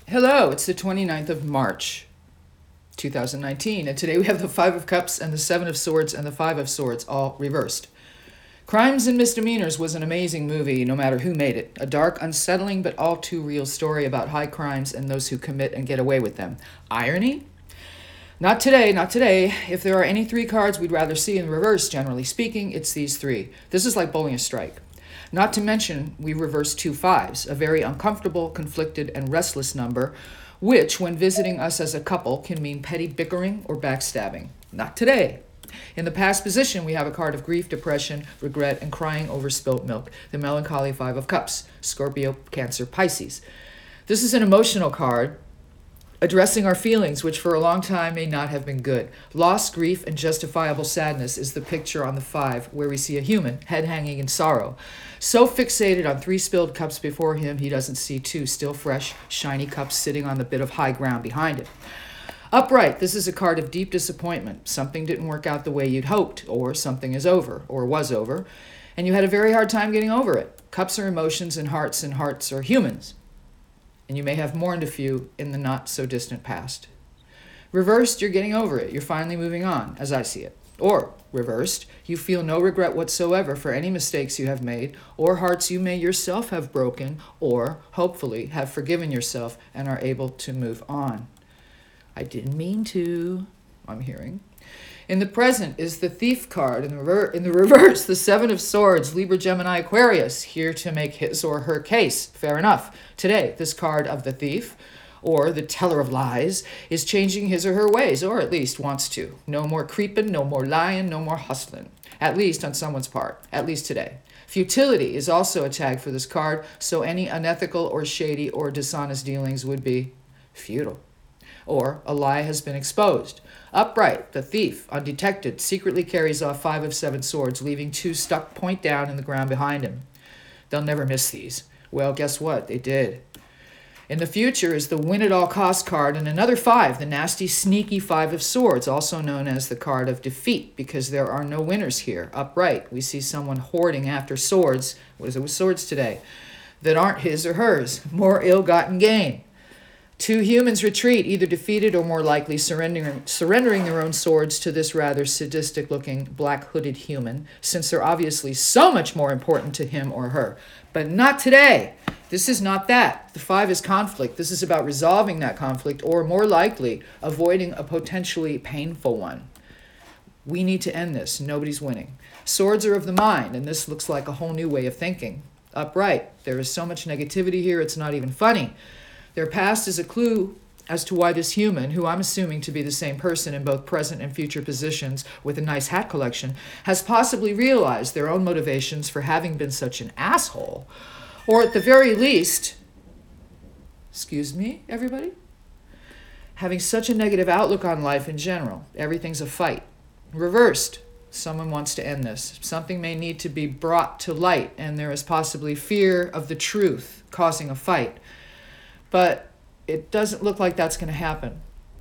Hello, it's the 29th of March, 2019, and today we have the Five of Cups and the Seven of Swords and the Five of Swords all reversed. Crimes and Misdemeanors was an amazing movie, no matter who made it. A dark, unsettling, but all too real story about high crimes and those who commit and get away with them. Irony? Not today, not today. If there are any three cards we'd rather see in reverse, generally speaking, it's these three. This is like bowling a strike. Not to mention, we reverse two fives, a very uncomfortable, conflicted, and restless number, which, when visiting us as a couple, can mean petty bickering or backstabbing. Not today. In the past position, we have a card of grief, depression, regret, and crying over spilt milk, the melancholy Five of Cups, Scorpio, Cancer, Pisces. This is an emotional card, addressing our feelings, which for a long time may not have been good. Loss, grief, and justifiable sadness is the picture on the five, where we see a human, head hanging in sorrow. So fixated on three spilled cups before him, he doesn't see two still fresh, shiny cups sitting on the bit of high ground behind it. Upright, this is a card of deep disappointment. Something didn't work out the way you'd hoped, or something is over, or was over, and you had a very hard time getting over it. Cups are emotions, and hearts are humans. And you may have mourned a few in the not-so-distant past. Reversed, you're getting over it. You're finally moving on, as I see it. Or, reversed, you feel no regret whatsoever for any mistakes you have made, or hearts you may yourself have broken, or, hopefully, have forgiven yourself and are able to move on. I didn't mean to, I'm hearing. In the present is the Thief card. In the reverse, the Seven of Swords, Libra, Gemini, Aquarius, here to make his or her case. Fair enough. Today, this card of the Thief, or the Teller of Lies, is changing his or her ways, or at least wants to. No more creeping, no more lying, no more hustling. At least on someone's part. At least today. Futility is also a tag for this card, so any unethical or shady or dishonest dealings would be futile. Or a lie has been exposed. Upright, the Thief, undetected, secretly carries off Five of Seven Swords, leaving two stuck point down in the ground behind him. They'll never miss these. Well, guess what? They did. In the future is the win-at-all-cost card and another five, the nasty, sneaky Five of Swords, also known as the card of defeat, because there are no winners here. Upright, we see someone hoarding after swords. What is it with swords today? That aren't his or hers. More ill-gotten gain. Two humans retreat, either defeated or more likely surrendering their own swords to this rather sadistic-looking black-hooded human, since they're obviously so much more important to him or her. But not today. This is not that. The five is conflict. This is about resolving that conflict, or more likely, avoiding a potentially painful one. We need to end this. Nobody's winning. Swords are of the mind, and this looks like a whole new way of thinking. Upright. There is so much negativity here, it's not even funny. Their past is a clue as to why this human, who I'm assuming to be the same person in both present and future positions with a nice hat collection, has possibly realized their own motivations for having been such an asshole. Or at the very least, excuse me, everybody? Having such a negative outlook on life in general. Everything's a fight. Reversed. Someone wants to end this. Something may need to be brought to light, and there is possibly fear of the truth causing a fight. But it doesn't look like that's going to happen.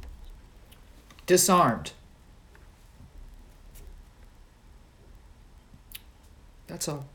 Disarmed. That's all.